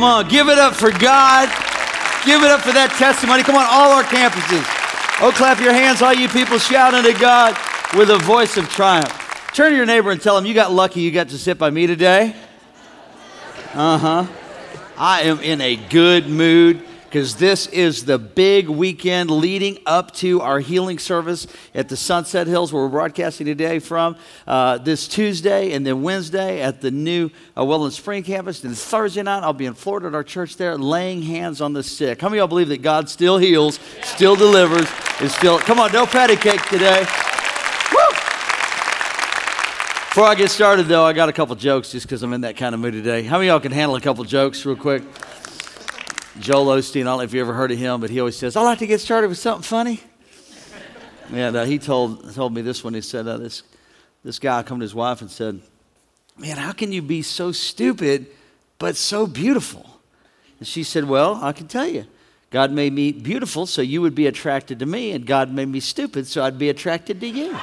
Come on, give it up for God. Give it up for that testimony. Come on, all our campuses. Oh, clap your hands, all you people shouting to God with a voice of triumph. Turn to your neighbor and tell him, you got lucky you got to sit by me today. I am in a good mood because this is the big weekend leading up to our healing service at the Sunset Hills, where we're broadcasting today from this Tuesday, and then Wednesday at the new Welland Spring campus. And Thursday night, I'll be in Florida at our church there, laying hands on the sick. How many of y'all believe that God still heals, still delivers, is still... Come on, no patty cake today. Woo! Before I get started, though, I got a couple jokes just because I'm in that kind of mood today. How many of y'all can handle a couple jokes real quick? Joel Osteen, I don't know if you ever heard of him, but he always says, I like to get started with something funny. And he told me this one. He said, this guy come to his wife and said, man, how can you be so stupid but so beautiful? And she said, well, I can tell you. God made me beautiful so you would be attracted to me, and God made me stupid so I'd be attracted to you.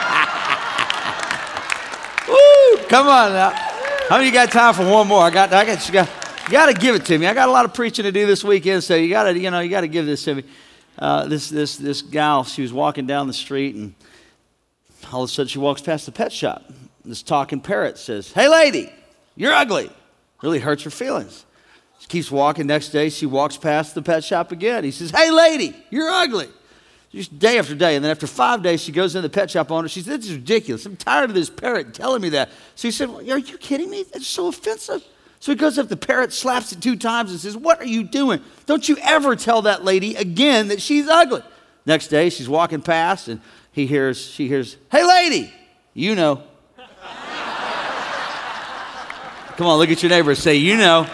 Woo! Come on now. How many of you got time for one more? You got to give it to me. I got a lot of preaching to do this weekend, so you got to give this to me. This gal, she was walking down the street, and all of a sudden she walks past the pet shop. This talking parrot says, "Hey, lady, you're ugly." Really hurts her feelings. She keeps walking. Next day, she walks past the pet shop again. He says, "Hey, lady, you're ugly." Just day after day, and then after 5 days, she goes into the pet shop owner. She said, "This is ridiculous. I'm tired of this parrot telling me that." So he said, well, "Are you kidding me? That's so offensive." So he goes up, the parrot slaps it 2 times and says, "What are you doing? Don't you ever tell that lady again that she's ugly." Next day, she's walking past, and she hears, "Hey, lady, you know." Come on, look at your neighbor and say, "You know."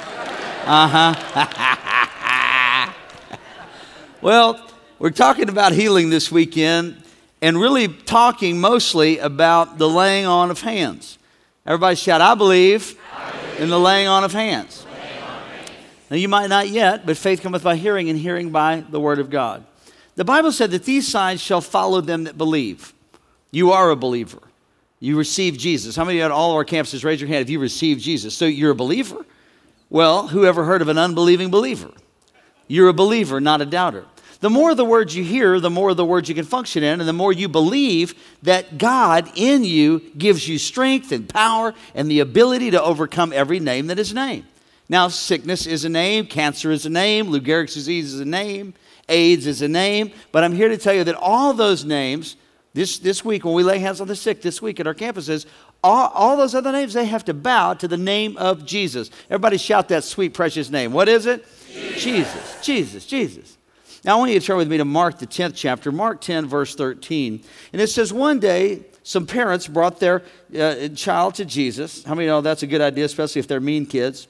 Well, we're talking about healing this weekend, and really talking mostly about the laying on of hands. Everybody shout, "I believe in the laying on of hands." Now, you might not yet, but faith cometh by hearing, and hearing by the word of God. The Bible said that these signs shall follow them that believe. You are a believer. You received Jesus. How many at all of our campuses, raise your hand if you received Jesus? So you're a believer? Well, who ever heard of an unbelieving believer? You're a believer, not a doubter. The more of the words you hear, the more of the words you can function in, and the more you believe that God in you gives you strength and power and the ability to overcome every name that is named. Now, sickness is a name, cancer is a name, Lou Gehrig's disease is a name, AIDS is a name, but I'm here to tell you that all those names, this week when we lay hands on the sick, this week at our campuses, all those other names, they have to bow to the name of Jesus. Everybody shout that sweet, precious name. What is it? Jesus, Jesus, Jesus. Now, I want you to turn with me to Mark, the 10th chapter, Mark 10, verse 13. And it says, one day, some parents brought their child to Jesus. How many know that's a good idea, especially if they're mean kids?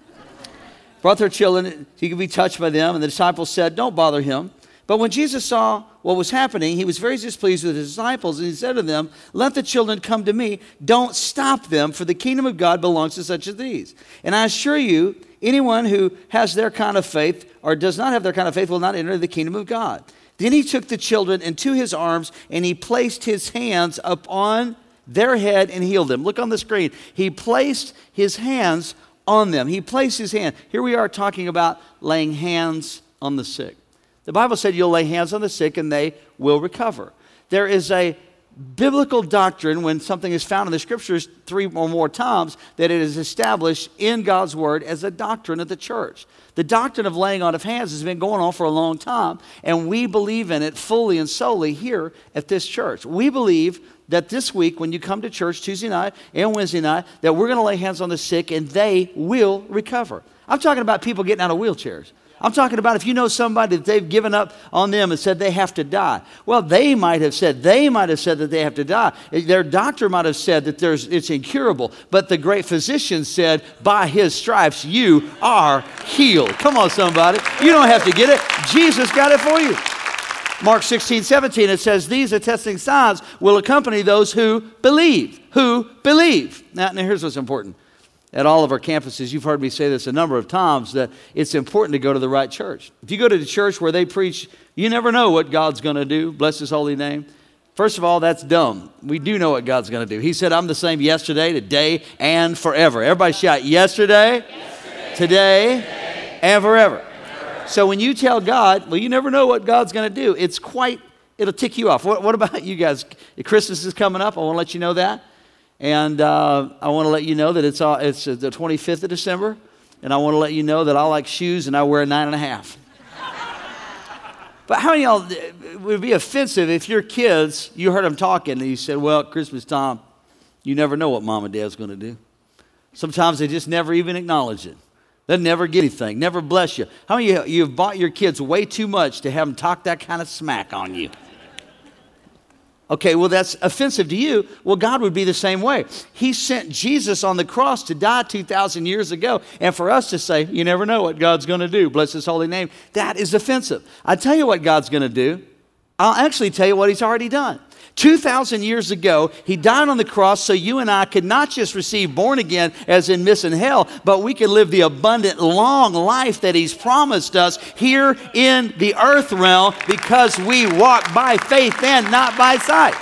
Brought their children, he could be touched by them. And the disciples said, "Don't bother him." But when Jesus saw what was happening, he was very displeased with his disciples. And he said to them, "Let the children come to me. Don't stop them, for the kingdom of God belongs to such as these. And I assure you, anyone who has their kind of faith or does not have their kind of faith will not enter the kingdom of God." Then he took the children into his arms, and he placed his hands upon their head and healed them. Look on the screen. He placed his hands on them. He placed his hand. Here we are talking about laying hands on the sick. The Bible said you'll lay hands on the sick and they will recover. There is a biblical doctrine when something is found in the scriptures 3 or more times that it is established in God's word as a doctrine of the church. The doctrine of laying on of hands has been going on for a long time, and we believe in it fully and solely here at this church. We believe that this week when you come to church Tuesday night and Wednesday night, that we're going to lay hands on the sick and they will recover. I'm talking about people getting out of wheelchairs. I'm talking about if you know somebody that they've given up on them and said they have to die. Well, they might have said that they have to die. Their doctor might have said that it's incurable. But the great physician said, by his stripes you are healed. Come on, somebody. You don't have to get it. Jesus got it for you. Mark 16:17, it says, "These attesting signs will accompany those who believe." Who believe. Now here's what's important. At all of our campuses, you've heard me say this a number of times, that it's important to go to the right church. If you go to the church where they preach, you never know what God's going to do, bless his holy name. First of all, that's dumb. We do know what God's going to do. He said, "I'm the same yesterday, today, and forever." Everybody shout, yesterday, today, and forever. So when you tell God, well, you never know what God's going to do. It'll tick you off. What about you guys? Christmas is coming up. I want to let you know that. And I want to let you know that it's the 25th of December. And I want to let you know that I like shoes and I wear a 9.5. But how many of y'all, it would be offensive if your kids, you heard them talking and you said, well, at Christmas time, you never know what mom and dad's going to do. Sometimes they just never even acknowledge it. They'll never get anything, never bless you. How many of you have bought your kids way too much to have them talk that kind of smack on you? Okay, well, that's offensive to you. Well, God would be the same way. He sent Jesus on the cross to die 2,000 years ago. And for us to say, you never know what God's going to do, bless his holy name, that is offensive. I tell you what God's going to do. I'll actually tell you what he's already done. 2,000 years ago, he died on the cross so you and I could not just receive born again as in missing hell, but we could live the abundant, long life that he's promised us here in the earth realm because we walk by faith and not by sight.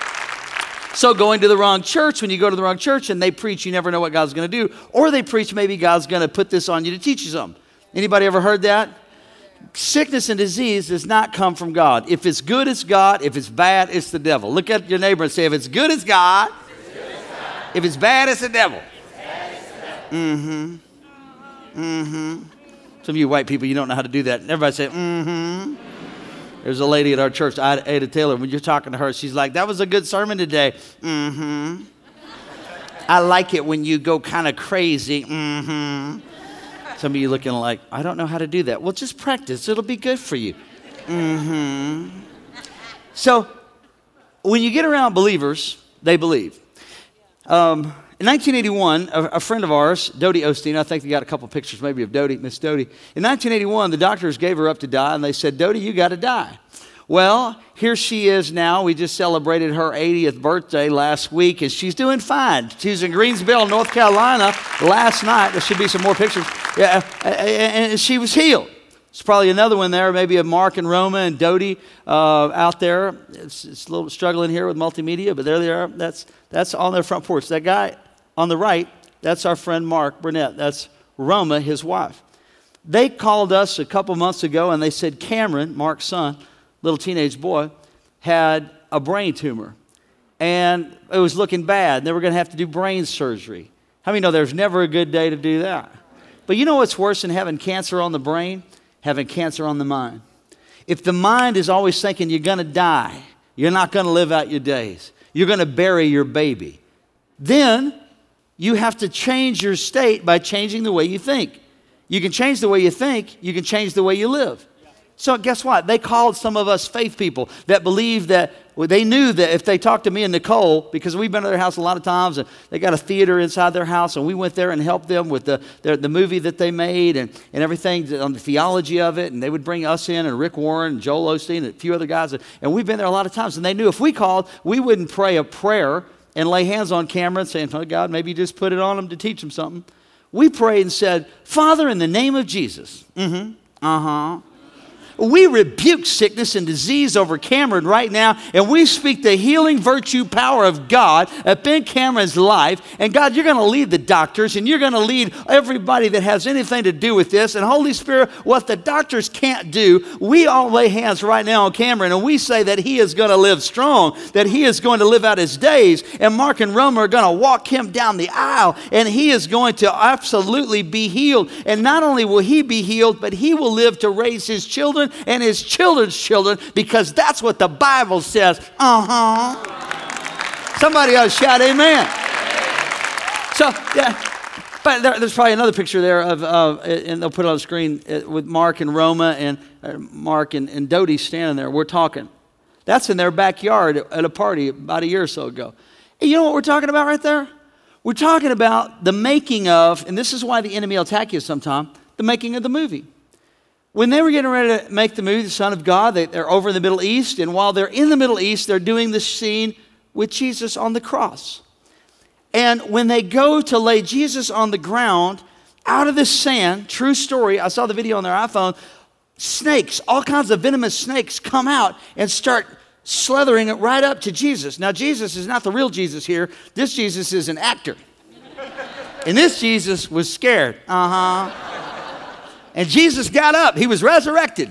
So going to the wrong church, when you go to the wrong church and they preach, you never know what God's going to do, or they preach maybe God's going to put this on you to teach you something. Anybody ever heard that? Sickness and disease does not come from God. If it's good, it's God. If it's bad, it's the devil. Look at your neighbor and say, if it's good, it's God. If it's bad, it's the devil. Mm-hmm. Mm-hmm. Some of you white people, you don't know how to do that. Everybody say, mm-hmm. There's a lady at our church, Ada Taylor. When you're talking to her, she's like, that was a good sermon today. Mm-hmm. I like it when you go kind of crazy. Mm-hmm. Some of you looking like, I don't know how to do that. Well, just practice. It'll be good for you. Mm-hmm. So when you get around believers, they believe. In 1981, a friend of ours, Dodie Osteen, I think they got a couple pictures maybe of Dodie, Miss Dodie. In 1981, the doctors gave her up to die, and they said, Dodie, you got to die. Well, here she is now. We just celebrated her 80th birthday last week, and she's doing fine. She was in Greensboro, North Carolina last night. There should be some more pictures. Yeah, and she was healed. There's probably another one there, maybe of Mark and Roma and Dodie out there. It's a little struggling here with multimedia, but there they are. That's on their front porch. That guy on the right, that's our friend Mark Burnett. That's Roma, his wife. They called us a couple months ago, and they said Cameron, Mark's son, little teenage boy, had a brain tumor. And it was looking bad. They were going to have to do brain surgery. How many know there's never a good day to do that? But you know what's worse than having cancer on the brain? Having cancer on the mind. If the mind is always thinking you're going to die, you're not going to live out your days, you're going to bury your baby, then you have to change your state by changing the way you think. You can change the way you think, you can change the way you live. So guess what? They called some of us faith people that believe that, well, they knew that if they talked to me and Nicole, because we've been to their house a lot of times, and they got a theater inside their house, and we went there and helped them with the movie that they made and everything on the theology of it, and they would bring us in, and Rick Warren, and Joel Osteen, and a few other guys, and we've been there a lot of times, and they knew if we called, we wouldn't pray a prayer and lay hands on Cameron saying, oh, God, maybe you just put it on them to teach them something. We prayed and said, Father, in the name of Jesus, we rebuke sickness and disease over Cameron right now, and we speak the healing virtue power of God up in Cameron's life. And God, you're going to lead the doctors, and you're going to lead everybody that has anything to do with this. And Holy Spirit, what the doctors can't do, we all lay hands right now on Cameron, and we say that he is going to live strong, that he is going to live out his days, and Mark and Roma are going to walk him down the aisle, and he is going to absolutely be healed. And not only will he be healed, but he will live to raise his children and his children's children, because that's what the Bible says. Somebody ought to shout amen. So, yeah. But there's probably another picture there of, and they'll put it on the screen with Mark and Roma and Mark and Dodie standing there. We're talking. That's in their backyard at a party about a year or so ago. And you know what we're talking about right there? We're talking about the making of, and this is why the enemy will attack you sometime, the making of the movie. When they were getting ready to make the movie, The Son of God, they're over in the Middle East. And while they're in the Middle East, they're doing this scene with Jesus on the cross. And when they go to lay Jesus on the ground, out of the sand, true story, I saw the video on their iPhone, snakes, all kinds of venomous snakes come out and start slithering it right up to Jesus. Now, Jesus is not the real Jesus here. This Jesus is an actor. And this Jesus was scared. And Jesus got up. He was resurrected.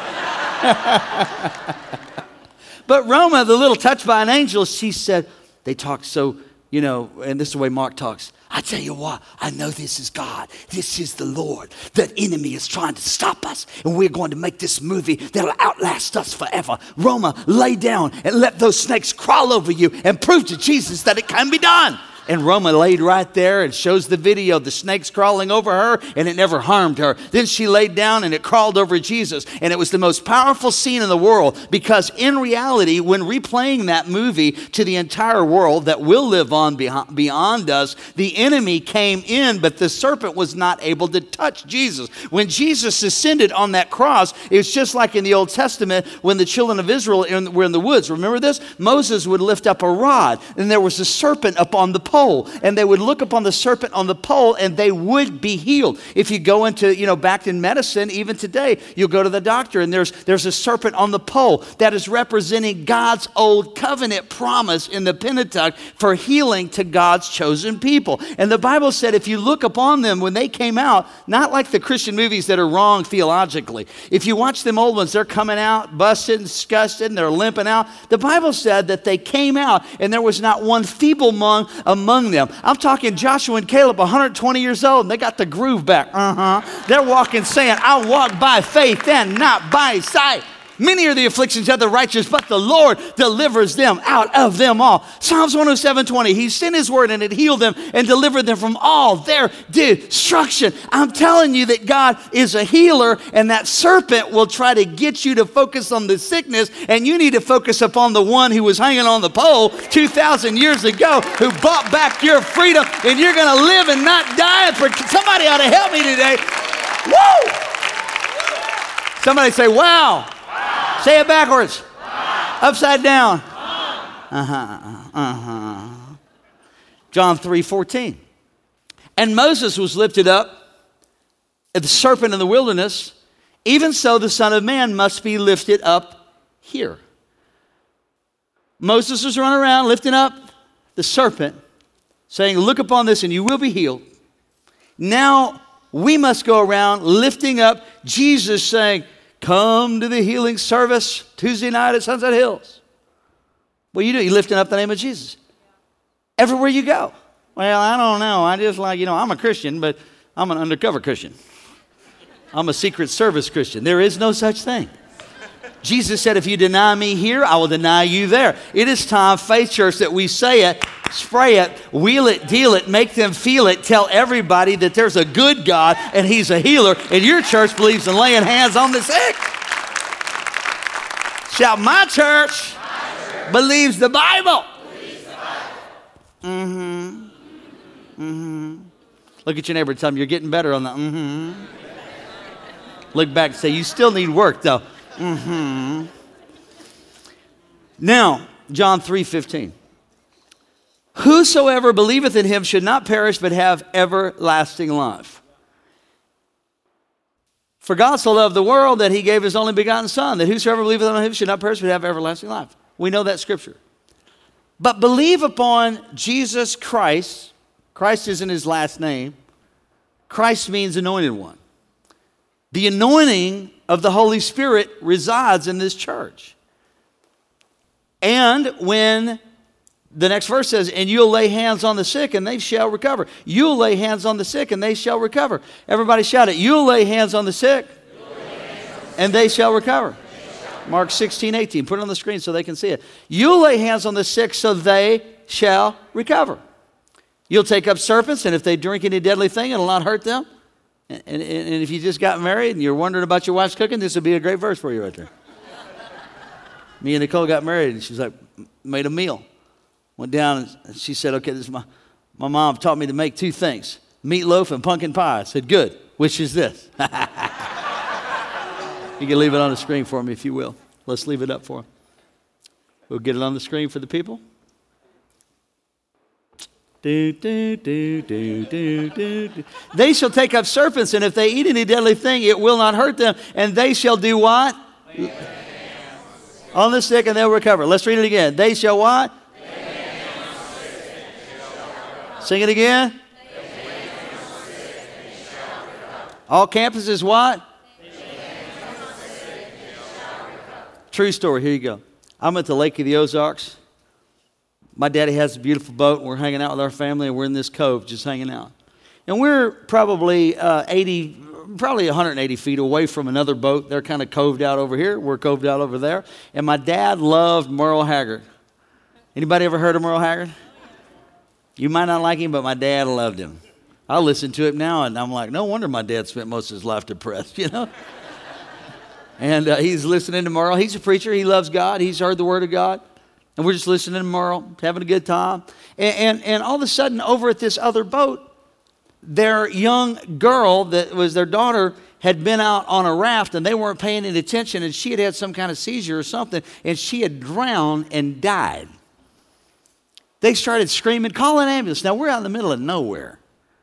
But Roma, the little touched by an angel, she said, they talk so, and this is the way Mark talks. I tell you what, I know this is God. This is the Lord. The enemy is trying to stop us, and we're going to make this movie that'll outlast us forever. Roma, lay down and let those snakes crawl over you and prove to Jesus that it can be done. And Roma laid right there and shows the video, the snakes crawling over her, and it never harmed her. Then she laid down and it crawled over Jesus. And it was the most powerful scene in the world, because in reality, when replaying that movie to the entire world that will live on beyond us, the enemy came in, but the serpent was not able to touch Jesus. When Jesus ascended on that cross, it was just like in the Old Testament when the children of Israel were in the woods. Remember this? Moses would lift up a rod, and there was a serpent upon the pole, and they would look upon the serpent on the pole, and they would be healed. If you go into, back in medicine, even today, you'll go to the doctor, and there's a serpent on the pole that is representing God's old covenant promise in the Pentateuch for healing to God's chosen people. And the Bible said if you look upon them when they came out, not like the Christian movies that are wrong theologically. If you watch them old ones, they're coming out busted and disgusted, and they're limping out. The Bible said that they came out, and there was not one feeble among them. I'm talking Joshua and Caleb, 120 years old, and they got the groove back. They're walking saying, I walk by faith and not by sight. Many are the afflictions of the righteous, but the Lord delivers them out of them all. Psalms 107:20, he sent his word and it healed them and delivered them from all their destruction. I'm telling you that God is a healer, and that serpent will try to get you to focus on the sickness, and you need to focus upon the one who was hanging on the pole 2,000 years ago, who bought back your freedom, and you're going to live and not die. Somebody ought to help me today. Woo! Somebody say, wow. Say it backwards. Upside down. John 3:14. And Moses was lifted up, the serpent in the wilderness. Even so, the Son of Man must be lifted up here. Moses was running around lifting up the serpent, saying, look upon this and you will be healed. Now we must go around lifting up Jesus, saying, come to the healing service Tuesday night at Sunset Hills. What do? You're lifting up the name of Jesus. Everywhere you go. Well, I don't know. I just I'm a Christian, but I'm an undercover Christian. I'm a Secret Service Christian. There is no such thing. Jesus said, if you deny me here, I will deny you there. It is time, Faith Church, that we say it, spray it, wheel it, deal it, make them feel it, tell everybody that there's a good God and he's a healer, and your church believes in laying hands on the sick. Shout, my church believes the Bible. Look at your neighbor and tell them you're getting better on the Look back and say, you still need work though. Now, John 3:15. Whosoever believeth in him should not perish, but have everlasting life. For God so loved the world that he gave his only begotten Son, that whosoever believeth on him should not perish, but have everlasting life. We know that scripture. But believe upon Jesus Christ. Christ isn't his last name. Christ means anointed one. The anointing of the Holy Spirit resides in this church. And when the next verse says, and you'll lay hands on the sick and they shall recover. You'll lay hands on the sick and they shall recover. Everybody shout it. You'll lay hands on the sick and they shall recover. Mark 16:18. Put it on the screen so they can see it. You'll lay hands on the sick so they shall recover. You'll take up serpents, and if they drink any deadly thing, it'll not hurt them. And if you just got married and you're wondering about your wife's cooking, this would be a great verse for you right there. Me and Nicole got married, and she's like, made a meal. Went down, and she said, okay, this is my mom taught me to make two things, meatloaf and pumpkin pie. I said, good. Which is this? You can leave it on the screen for me if you will. Let's leave it up for them. We'll get it on the screen for the people. They shall take up serpents, and if they eat any deadly thing, it will not hurt them. And they shall do what? On the sick, and they'll recover. Let's read it again. They shall what? Sing it again. All campuses what? True story. Here you go. I'm at the Lake of the Ozarks. My daddy has a beautiful boat. We're hanging out with our family, and we're in this cove just hanging out. And we're probably 180 feet away from another boat. They're kind of coved out over here. We're coved out over there. And my dad loved Merle Haggard. Anybody ever heard of Merle Haggard? You might not like him, but my dad loved him. I listen to him now, and I'm like, no wonder my dad spent most of his life depressed, you know? And he's listening to Merle. He's a preacher. He loves God. He's heard the word of God. And we're just listening to Merle, having a good time. And all of a sudden, over at this other boat, their young girl, that was their daughter, had been out on a raft, and they weren't paying any attention, and she had had some kind of seizure or something, and she had drowned and died. They started screaming, call an ambulance. Now, we're out in the middle of nowhere.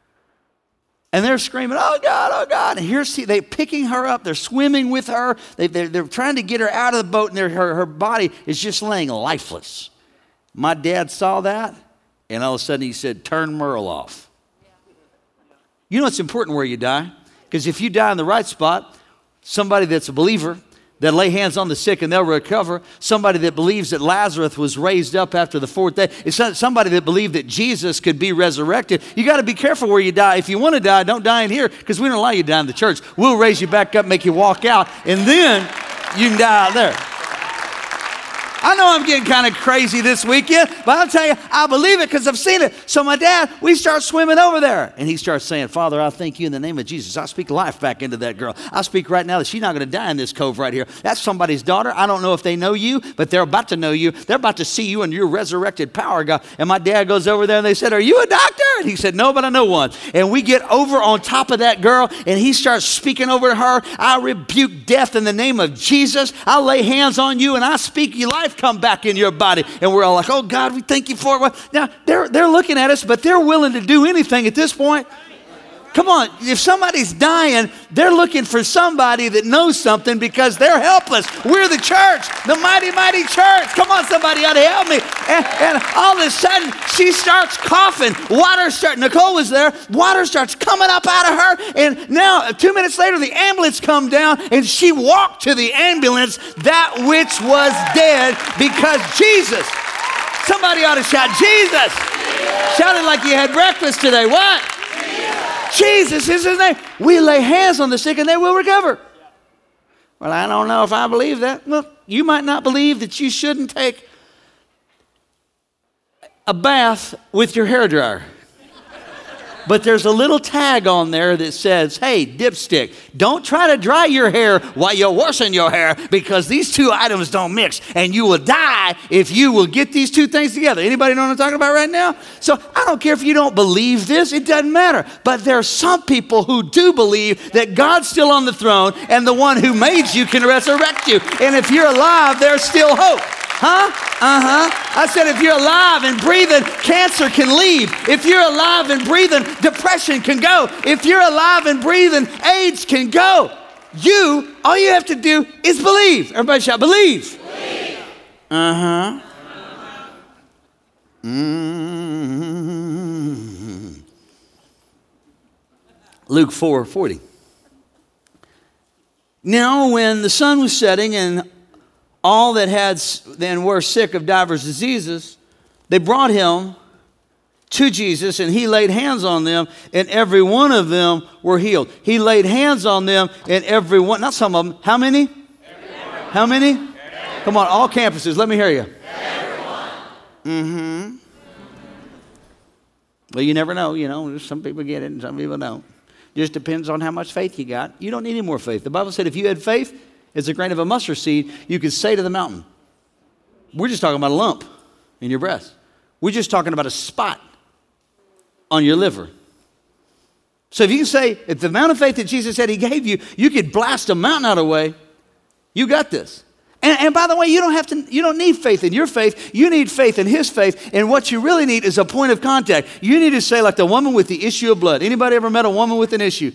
And they're screaming, oh, God, oh, God. And here's they're picking her up. They're swimming with her. They're trying to get her out of the boat, and her body is just laying lifeless. My dad saw that, and all of a sudden he said, turn Merle off. You know it's important where you die, because if you die in the right spot, somebody that's a believer, that lay hands on the sick and they'll recover. Somebody that believes that Lazarus was raised up after the fourth day. It's not somebody that believed that Jesus could be resurrected. You got to be careful where you die. If you want to die, don't die in here, because we don't allow you to die in the church. We'll raise you back up, make you walk out, and then you can die out there. I know I'm getting kind of crazy this weekend, but I'll tell you, I believe it because I've seen it. So my dad, we start swimming over there. And he starts saying, Father, I thank you in the name of Jesus. I speak life back into that girl. I speak right now that she's not going to die in this cove right here. That's somebody's daughter. I don't know if they know you, but they're about to know you. They're about to see you in your resurrected power, God. And my dad goes over there and they said, are you a doctor? And he said, no, but I know one. And we get over on top of that girl and he starts speaking over to her. I rebuke death in the name of Jesus. I lay hands on you and I speak your life come back in your body. And we're all like, oh God, we thank you for it. Now they're looking at us, but they're willing to do anything at this point. Come on, if somebody's dying, they're looking for somebody that knows something because they're helpless. We're the church, the mighty, mighty church. Come on, somebody ought to help me. And all of a sudden, she starts coughing. Nicole was there. Water starts coming up out of her. And now, 2 minutes later, the ambulance come down, and she walked to the ambulance, that which was dead, because Jesus. Somebody ought to shout, Jesus. Shout it like you had breakfast today. What? Jesus is his name. We lay hands on the sick and they will recover. Well, I don't know if I believe that. Well, you might not believe that you shouldn't take a bath with your hairdryer. But there's a little tag on there that says, hey, dipstick, don't try to dry your hair while you're washing your hair, because these two items don't mix, and you will die if you will get these two things together. Anybody know what I'm talking about right now? So I don't care if you don't believe this. It doesn't matter. But there are some people who do believe that God's still on the throne, and the one who made you can resurrect you. And if you're alive, there's still hope. Huh? I said if you're alive and breathing, cancer can leave. If you're alive and breathing, depression can go. If you're alive and breathing, AIDS can go. All you have to do is believe. Everybody shout, believe. Believe. Luke 4:40. Now when the sun was setting and all that had then were sick of divers diseases, they brought him to Jesus, and he laid hands on them, and every one of them were healed. He laid hands on them, and every one, not some of them, how many? Everyone. How many? Everyone. Come on, all campuses, let me hear you. Everyone. Well, you never know, some people get it and some people don't. Just depends on how much faith you got. You don't need any more faith. The Bible said if you had faith, it's a grain of a mustard seed, you could say to the mountain. We're just talking about a lump in your breast. We're just talking about a spot on your liver. So if you can say, if the amount of faith that Jesus said he gave you, you could blast a mountain out of the way, you got this. And by the way, you don't need faith in your faith. You need faith in his faith. And what you really need is a point of contact. You need to say like the woman with the issue of blood. Anybody ever met a woman with an issue?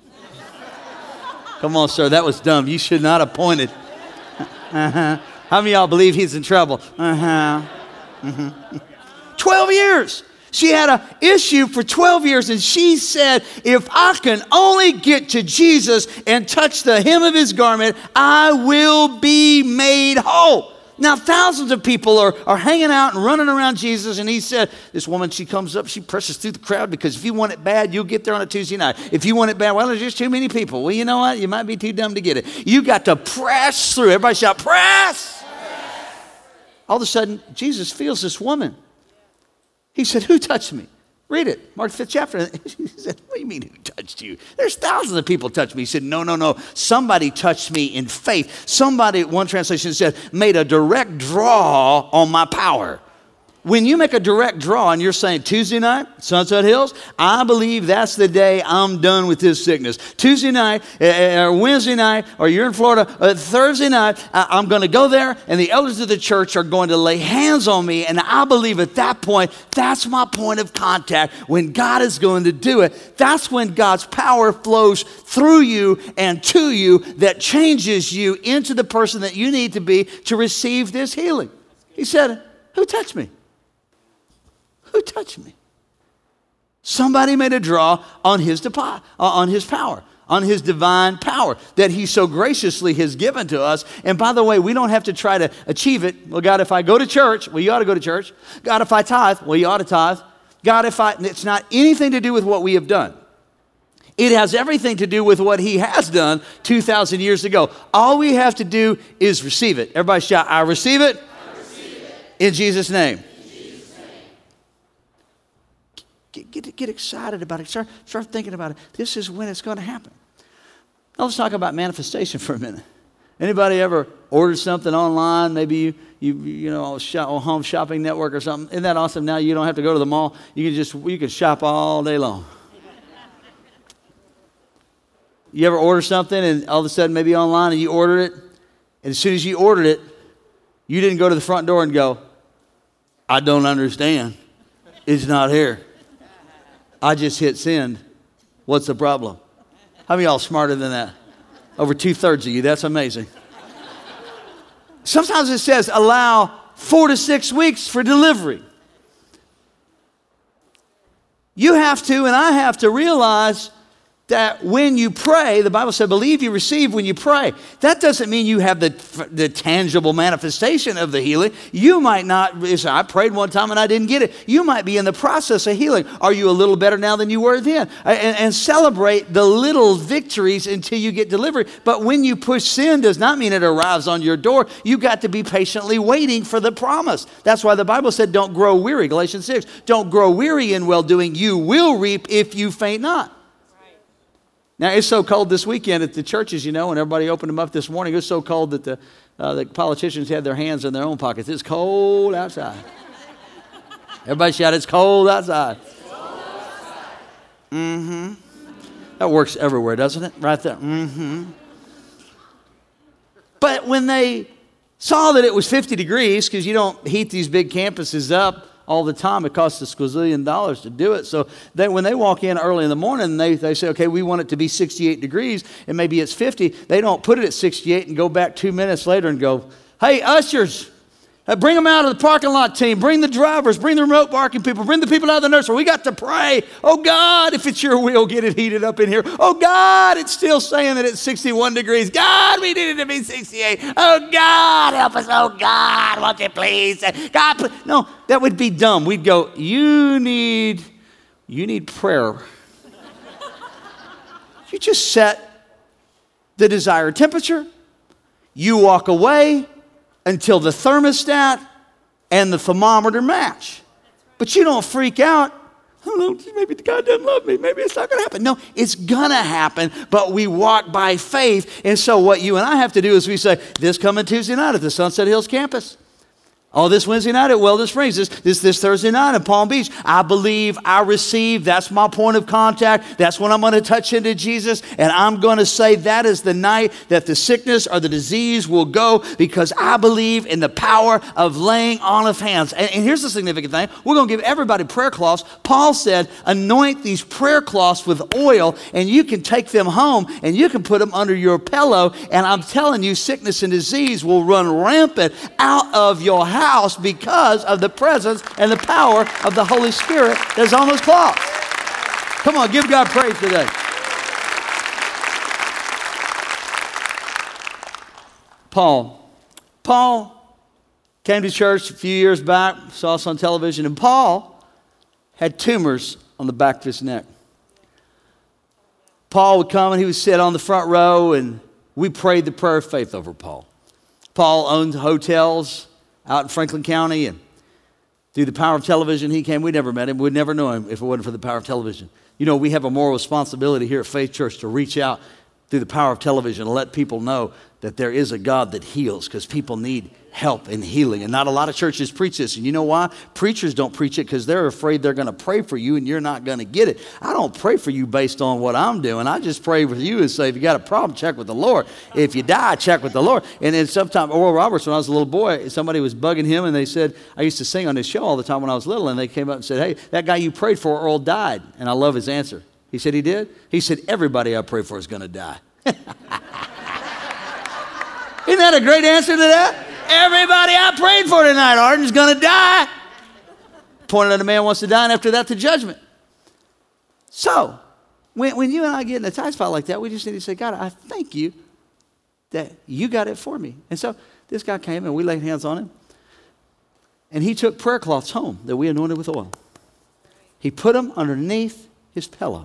Come on, sir, that was dumb. You should not have pointed. How many of y'all believe he's in trouble? 12 years. She had an issue for 12 years, and she said, if I can only get to Jesus and touch the hem of his garment, I will be made whole. Now, thousands of people are hanging out and running around Jesus, and he said, this woman, she comes up, she presses through the crowd, because if you want it bad, you'll get there on a Tuesday night. If you want it bad, well, there's just too many people. Well, you know what? You might be too dumb to get it. You got to press through. Everybody shout, press! All of a sudden, Jesus feels this woman. He said, who touched me? Read it, Mark 5th chapter. He said, what do you mean who touched you? There's thousands of people touched me. He said, no. Somebody touched me in faith. Somebody, one translation said, made a direct draw on my power. When you make a direct draw and you're saying Tuesday night, Sunset Hills, I believe that's the day I'm done with this sickness. Tuesday night or Wednesday night, or you're in Florida, Thursday night, I'm going to go there, and the elders of the church are going to lay hands on me, and I believe at that point, that's my point of contact. When God is going to do it, that's when God's power flows through you and to you that changes you into the person that you need to be to receive this healing. He said, who touched me? Who touched me? Somebody made a draw on his power, on his divine power that he so graciously has given to us. And by the way, we don't have to try to achieve it. Well, God, if I go to church, well, you ought to go to church. God, if I tithe, well, you ought to tithe. God, it's not anything to do with what we have done. It has everything to do with what he has done 2,000 years ago. All we have to do is receive it. Everybody shout, I receive it. I receive it. In Jesus' name. Get excited about it. Start thinking about it. This is when it's going to happen. Now let's talk about manifestation for a minute. Anybody ever ordered something online? Maybe you know, on Home Shopping Network or something. Isn't that awesome? Now you don't have to go to the mall. You can shop all day long. You ever order something and all of a sudden maybe online and you ordered it, and as soon as you ordered it, you didn't go to the front door and go, I don't understand. It's not here. I just hit send. What's the problem? How many of y'all smarter than that? Over 2/3 of you. That's amazing. Sometimes it says allow 4 to 6 weeks for delivery. You have to, and I have to realize that when you pray, the Bible said, believe you receive when you pray. That doesn't mean you have the tangible manifestation of the healing. You might not, I prayed one time and I didn't get it. You might be in the process of healing. Are you a little better now than you were then? And celebrate the little victories until you get delivery. But when you push sin does not mean it arrives on your door. You got to be patiently waiting for the promise. That's why the Bible said, don't grow weary. Galatians 6, don't grow weary in well-doing. You will reap if you faint not. Now, it's so cold this weekend at the churches, you know, and everybody opened them up this morning. It was so cold that the politicians had their hands in their own pockets. It's cold outside. Everybody shout, it's cold outside. Mm-hmm. That works everywhere, doesn't it? Right there. Mm-hmm. But when they saw that it was 50 degrees, because you don't heat these big campuses up all the time. It costs a squazillion dollars to do it. So when they walk in early in the morning, they say, okay, we want it to be 68 degrees, and maybe it's 50. They don't put it at 68 and go back 2 minutes later and go, hey, ushers, bring them out of the parking lot team. Bring the drivers. Bring the remote parking people. Bring the people out of the nursery. We got to pray. Oh, God, if it's your will, get it heated up in here. Oh, God, it's still saying that it's 61 degrees. God, we need it to be 68. Oh, God, help us. Oh, God, won't you please? God, please. No, that would be dumb. We'd go, you need prayer. You just set the desired temperature. You walk away until the thermostat and the thermometer match. But you don't freak out. Oh, no, maybe God doesn't love me. Maybe it's not going to happen. No, it's going to happen, but we walk by faith. And so what you and I have to do is we say, this coming Tuesday night at the Sunset Hills campus. Oh, this Wednesday night at Wellness Springs, this Thursday night in Palm Beach, I believe, I receive, that's my point of contact. That's when I'm going to touch into Jesus, and I'm going to say that is the night that the sickness or the disease will go, because I believe in the power of laying on of hands. And here's the significant thing. We're going to give everybody prayer cloths. Paul said, anoint these prayer cloths with oil, and you can take them home, and you can put them under your pillow, and I'm telling you, sickness and disease will run rampant out of your house house because of the presence and the power of the Holy Spirit that's on those cloths. Come on, give God praise today. Paul came to church a few years back, saw us on television, and Paul had tumors on the back of his neck. Paul would come and he would sit on the front row, and we prayed the prayer of faith over Paul. Paul owned hotels out in Franklin County, and through the power of television, he came. We never met him. We'd never know him if it wasn't for the power of television. You know, we have a moral responsibility here at Faith Church to reach out through the power of television and let people know that there is a God that heals, because people need help in healing. And not a lot of churches preach this. And you know why? Preachers don't preach it because they're afraid they're going to pray for you and you're not going to get it. I don't pray for you based on what I'm doing. I just pray for you and say, if you got a problem, check with the Lord. If you die, check with the Lord. And then sometimes, Oral Roberts, when I was a little boy, somebody was bugging him, and they said, I used to sing on his show all the time when I was little, and they came up and said, hey, that guy you prayed for, Earl, died. And I love his answer. He said, he did? He said, everybody I pray for is going to die. Isn't that a great answer to that? Everybody I prayed for tonight, Arden's going to die. Pointed at a man wants to die, and after that, the judgment. So, when you and I get in a tight spot like that, we just need to say, God, I thank you that you got it for me. And so, this guy came, and we laid hands on him. And he took prayer cloths home that we anointed with oil. He put them underneath his pillow.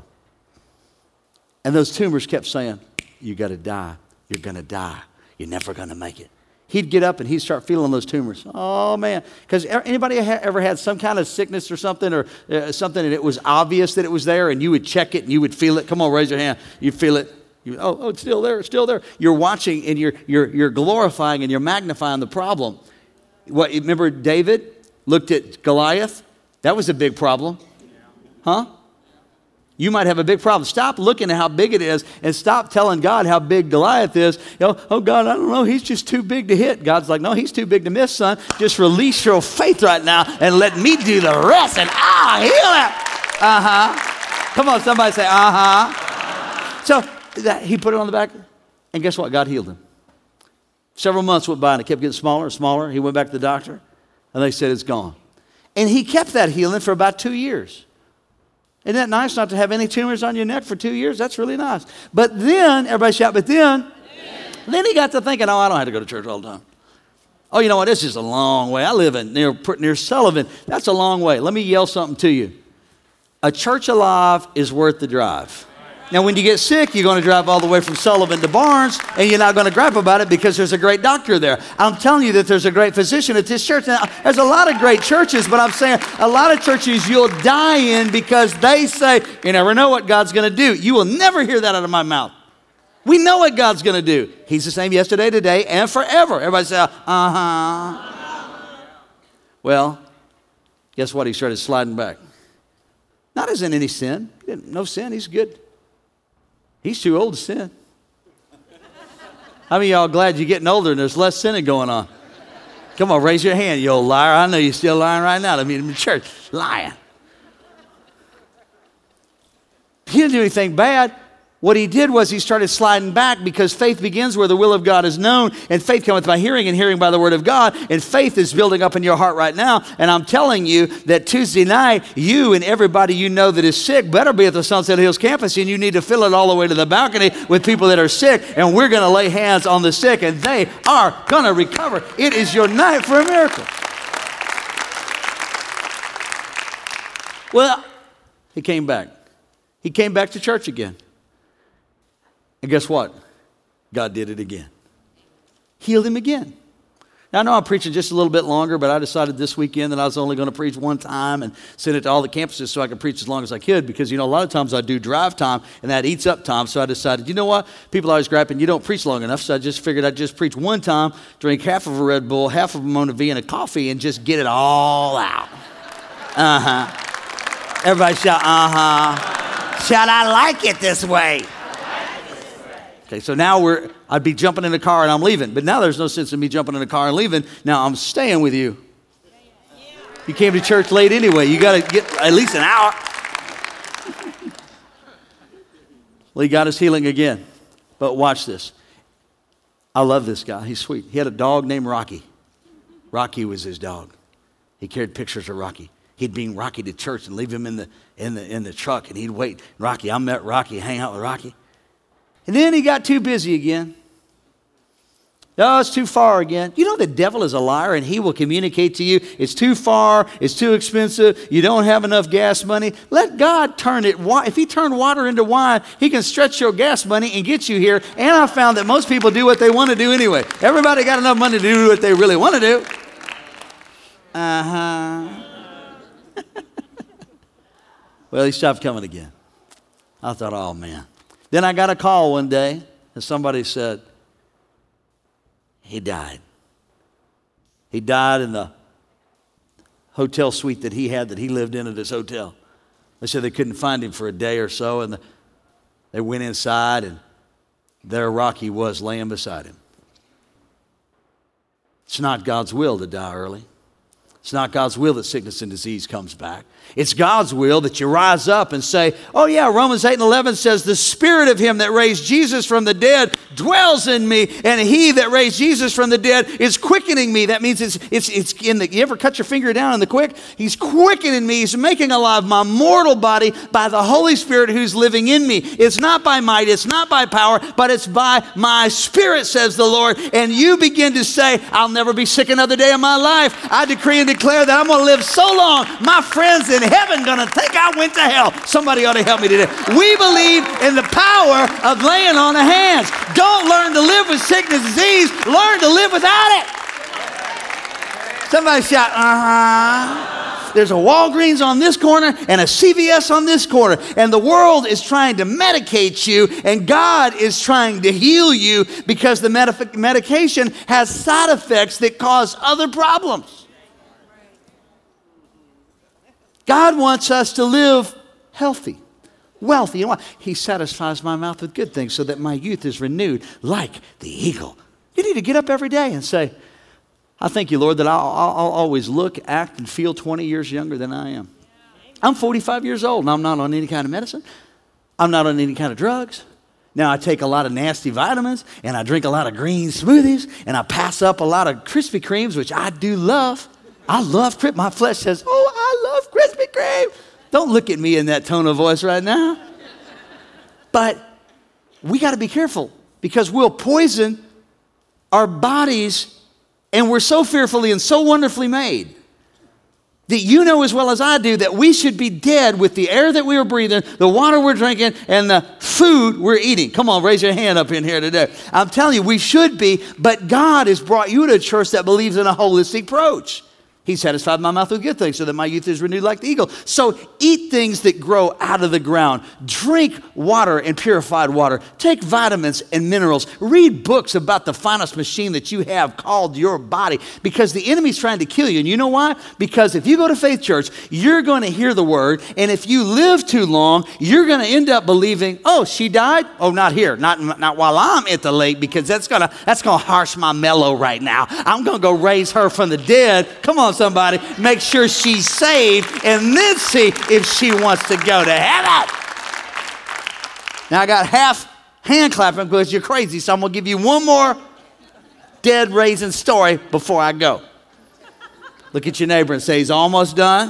And those tumors kept saying, you got to die. You're going to die. You're never going to make it. He'd get up and he'd start feeling those tumors. Oh, man. Because anybody ever had some kind of sickness or something, something, and it was obvious that it was there, and you would check it and you would feel it? Come on, raise your hand. You'd feel it. Oh, it's still there. It's still there. You're watching and you're glorifying and you're magnifying the problem. Remember David looked at Goliath? That was a big problem. Huh? You might have a big problem. Stop looking at how big it is and stop telling God how big Goliath is. Oh, God, I don't know. He's just too big to hit. God's like, no, he's too big to miss, son. Just release your faith right now and let me do the rest, and I'll heal it. Uh-huh. Come on, somebody say, uh-huh. So he put it on the back, and guess what? God healed him. Several months went by, and it kept getting smaller and smaller. He went back to the doctor, and they said it's gone. And he kept that healing for about 2 years. Isn't that nice not to have any tumors on your neck for 2 years? That's really nice. But then, everybody shout, but then he got to thinking, oh, I don't have to go to church all the time. Oh, you know what? This is a long way. I live near Sullivan. That's a long way. Let me yell something to you. A church alive is worth the drive. Now, when you get sick, you're going to drive all the way from Sullivan to Barnes, and you're not going to gripe about it because there's a great doctor there. I'm telling you that there's a great physician at this church. Now, there's a lot of great churches, but I'm saying a lot of churches you'll die in because they say, you never know what God's going to do. You will never hear that out of my mouth. We know what God's going to do. He's the same yesterday, today, and forever. Everybody say, uh-huh. Well, guess what? He started sliding back. Not as in any sin. No sin. He's good. He's too old to sin. How many of y'all glad you're getting older and there's less sinning going on? Come on, raise your hand, you old liar. I know you're still lying right now. I mean, in the church, lying. He didn't do anything bad. What he did was he started sliding back because faith begins where the will of God is known, and faith cometh by hearing, and hearing by the word of God, and faith is building up in your heart right now. And I'm telling you that Tuesday night, you and everybody you know that is sick better be at the Sunset Hills campus, and you need to fill it all the way to the balcony with people that are sick, and we're going to lay hands on the sick, and they are going to recover. It is your night for a miracle. Well, he came back. He came back to church again. And guess what? God did it again. Healed him again. Now, I know I'm preaching just a little bit longer, but I decided this weekend that I was only going to preach one time and send it to all the campuses so I could preach as long as I could, because, you know, a lot of times I do drive time, and that eats up time. So I decided, you know what? People are always griping, you don't preach long enough. So I just figured I'd just preach one time, drink half of a Red Bull, half of a Mona V, and a coffee, and just get it all out. Uh-huh. Everybody shout, uh-huh. Shout, I like it this way. Okay, so now I'd be jumping in the car and I'm leaving. But now there's no sense in me jumping in the car and leaving. Now I'm staying with you. You came to church late anyway. You got to get at least an hour. Well, he got his healing again. But watch this. I love this guy. He's sweet. He had a dog named Rocky. Rocky was his dog. He carried pictures of Rocky. He'd bring Rocky to church and leave him in the truck, and he'd wait. Rocky, I met Rocky, hang out with Rocky. And then he got too busy again. Oh, it's too far again. You know the devil is a liar, and he will communicate to you, it's too far, it's too expensive, you don't have enough gas money. Let God turn it. If he turned water into wine, he can stretch your gas money and get you here. And I found that most people do what they want to do anyway. Everybody got enough money to do what they really want to do. Well, he stopped coming again. I thought, oh, man. Then I got a call one day, and somebody said, he died. He died in the hotel suite that he lived in at his hotel. They said they couldn't find him for a day or so, and they went inside, and there Rocky was laying beside him. It's not God's will to die early. It's not God's will that sickness and disease comes back. It's God's will that you rise up and say, oh yeah, Romans 8:11 says, the Spirit of him that raised Jesus from the dead dwells in me, and he that raised Jesus from the dead is quickening me. That means it's in the, you ever cut your finger down in the quick? He's quickening me. He's making alive my mortal body by the Holy Spirit who's living in me. It's not by might, it's not by power, but it's by my Spirit, says the Lord. And you begin to say, I'll never be sick another day of my life. I decree and declare that I'm going to live so long, my friends in heaven going to think I went to hell. Somebody ought to help me today. We believe in the power of laying on of hands. Don't learn to live with sickness and disease. Learn to live without it. Somebody shout, There's a Walgreens on this corner and a CVS on this corner. And the world is trying to medicate you, and God is trying to heal you because the medication has side effects that cause other problems. God wants us to live healthy, wealthy. You know what? He satisfies my mouth with good things so that my youth is renewed like the eagle. You need to get up every day and say, I thank you, Lord, that I'll always look, act, and feel 20 years younger than I am. I'm 45 years old, and I'm not on any kind of medicine. I'm not on any kind of drugs. Now, I take a lot of nasty vitamins, and I drink a lot of green smoothies, and I pass up a lot of Krispy Kremes, which I do love. I love Krispy. My flesh says, oh, I love Krispy Kreme. Don't look at me in that tone of voice right now. But we got to be careful because we'll poison our bodies, and we're so fearfully and so wonderfully made that you know as well as I do that we should be dead with the air that we are breathing, the water we're drinking, and the food we're eating. Come on, raise your hand up in here today. I'm telling you, we should be, but God has brought you to a church that believes in a holistic approach. He satisfied my mouth with good things so that my youth is renewed like the eagle. So eat things that grow out of the ground. Drink water and purified water. Take vitamins and minerals. Read books about the finest machine that you have called your body, because the enemy's trying to kill you. And you know why? Because if you go to Faith Church, you're going to hear the word. And if you live too long, you're going to end up believing, oh, she died? Oh, not here. Not while I'm at the lake, because that's going to harsh my mellow right now. I'm going to go raise her from the dead. Come on, somebody, make sure she's saved, and then see if she wants to go to heaven. Now, I got half hand clapping because you're crazy, so I'm going to give you one more dead raising story before I go. Look at your neighbor and say, he's almost done.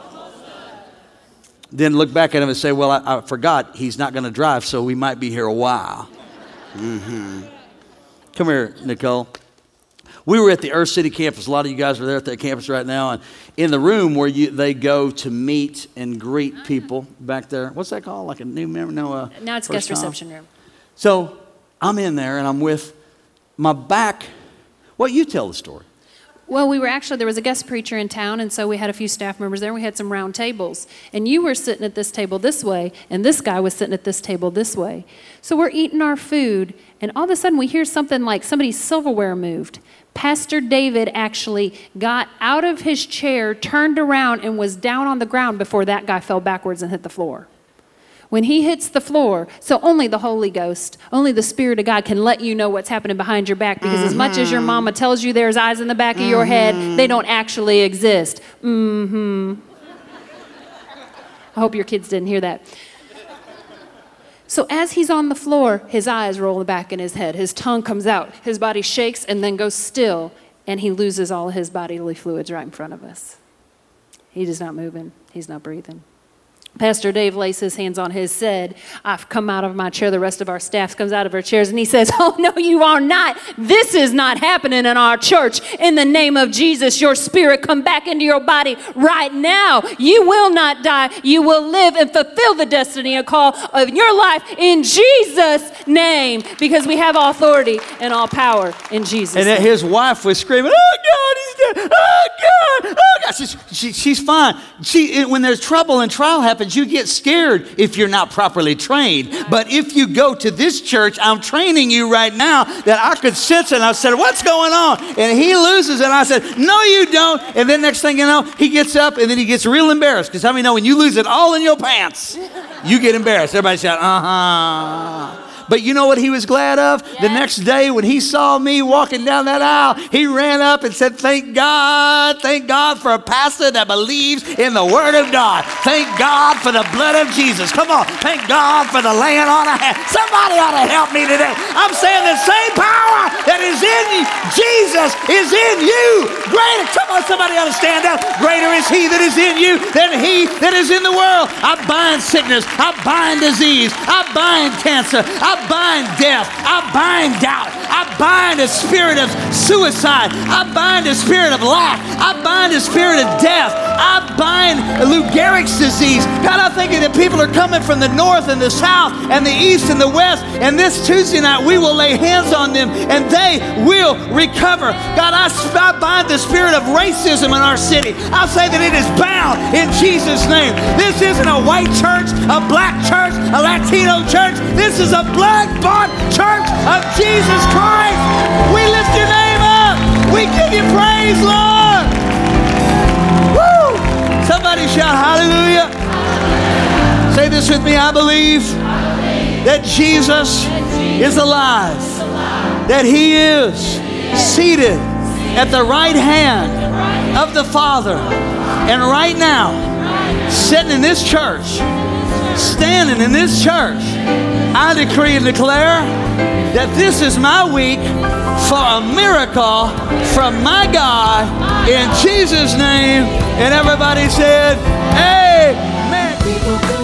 Then look back at him and say, well, I forgot he's not going to drive, so we might be here a while. Come here, Nicole. We were at the Earth City campus. A lot of you guys are there at that campus right now. And in the room where they go to meet and greet people back there. What's that called? Like a new member? No, now it's guest reception room. So I'm in there and I'm with my back. Well, you tell the story. Well, there was a guest preacher in town, and so we had a few staff members there. We had some round tables, and you were sitting at this table this way, and this guy was sitting at this table this way. So we're eating our food, and all of a sudden we hear something like somebody's silverware moved. Pastor David actually got out of his chair, turned around, and was down on the ground before that guy fell backwards and hit the floor. When he hits the floor, so only the Holy Ghost, only the Spirit of God can let you know what's happening behind your back, because as much as your mama tells you there's eyes in the back of your head, they don't actually exist. I hope your kids didn't hear that. So as he's on the floor, his eyes roll back in his head. His tongue comes out. His body shakes and then goes still. and he loses all of his bodily fluids right in front of us. He is not moving. He's not breathing. Pastor Dave lays his hands on his head. I've come out of my chair. The rest of our staff comes out of our chairs, and he says, oh, no, you are not. This is not happening in our church. In the name of Jesus, your spirit come back into your body right now. You will not die. You will live and fulfill the destiny and call of your life in Jesus' name, because we have all authority and all power in Jesus' name. And his wife was screaming, oh, God, he's dead. Oh, God. Oh, God. She's fine. When there's trouble and trial happens, you get scared if you're not properly trained. But if you go to this church, I'm training you right now that I could sense it. And I said, what's going on? And he loses. And I said, no, you don't. And then next thing you know, he gets up and then he gets real embarrassed. Because how many know when you lose it all in your pants, you get embarrassed. Everybody shout, uh-huh. But you know what he was glad of? Yes. The next day when he saw me walking down that aisle, he ran up and said, thank God for a pastor that believes in the Word of God. Thank God for the blood of Jesus. Come on, thank God for the laying on of hands. Somebody ought to help me today. I'm saying the same power that is in you, Jesus is in you. Greater, come on, somebody ought to stand up. Greater is he that is in you than he that is in the world. I bind sickness. I bind disease. I bind cancer. I bind death. I bind doubt. I bind a spirit of suicide. I bind a spirit of lack. I bind a spirit of death. I bind Lou Gehrig's disease. God, I think that people are coming from the north and the south and the east and the west. And this Tuesday night, we will lay hands on them and they will recover. God, I bind the spirit of racism in our city. I say that it is bound in Jesus' name. This isn't a white church, a black church, a Latino church. This is a blood-bought church of Jesus Christ. We lift your name up. We give you praise, Lord. Woo! Somebody shout hallelujah. Say this with me. I believe that Jesus is alive, that he is seated at the right hand of the Father. And right now, sitting in this church, standing in this church, I decree and declare that this is my week for a miracle from my God in Jesus' name. And everybody said, amen.